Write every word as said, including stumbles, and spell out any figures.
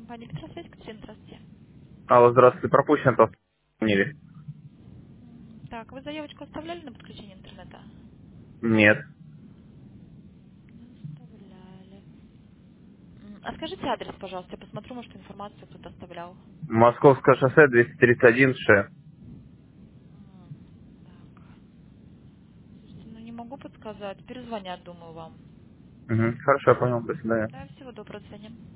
Компания Петросвязь, Катерина, здравствуйте. Алло, здравствуйте, пропущен то позвонили. Так, вы заявочку оставляли на подключение интернета? Нет. Не оставляли. М, А скажите адрес, пожалуйста, я посмотрю, может, информацию кто-то оставлял. Московское шоссе двести тридцать один Ш. М, Так, слушайте, ну не могу подсказать. Перезвонят, думаю, вам. Угу. Хорошо, я понял, до свидания. Да, всего доброго, до свидания.